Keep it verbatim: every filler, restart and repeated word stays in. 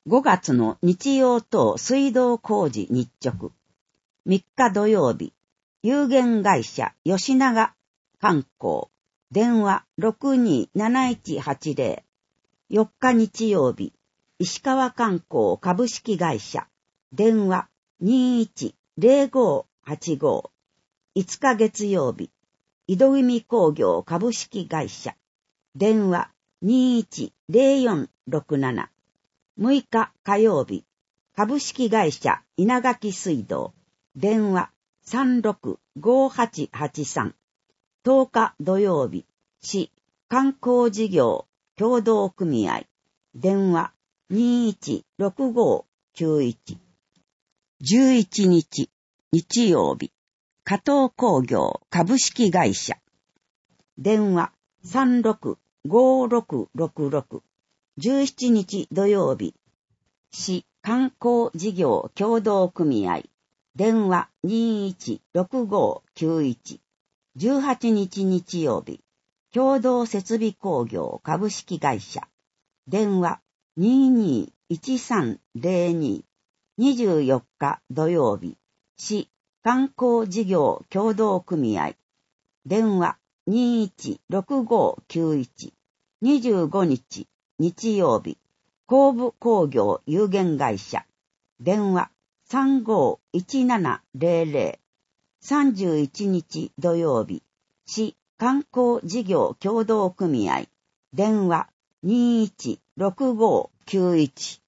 ごがつの日曜等水道工事日直。みっか土曜日、有限会社吉永観光。電話 ろくにーなないちはちぜろ。よっか日曜日、石川観光株式会社。電話 にーいちぜろごはちご。いつか月曜日、井戸組工業株式会社。電話 にーいちぜろよんろくなな。むいか火曜日、株式会社稲垣水道。電話 さんろくごはちはちさん。とおか土曜日、市観光事業協同組合。電話 にーいちろくごきゅういち。じゅういちにち、日曜日、加藤工業株式会社。電話 さんろくごろくろくろく。じゅうしちにち土曜日、市観光事業協同組合。電話 にーいちろくごきゅういち。じゅうはちにち日曜日、共同設備工業株式会社。電話 にーにーいちさんぜろに。にじゅうよっか土曜日、市観光事業協同組合。電話 にーいちろくごきゅういち。にじゅうごにち日曜日、工部工業有限会社。電話 さんごいちななぜろぜろ。さんじゅういちにち土曜日、市観光事業協同組合。電話 にーいちろくごきゅういち。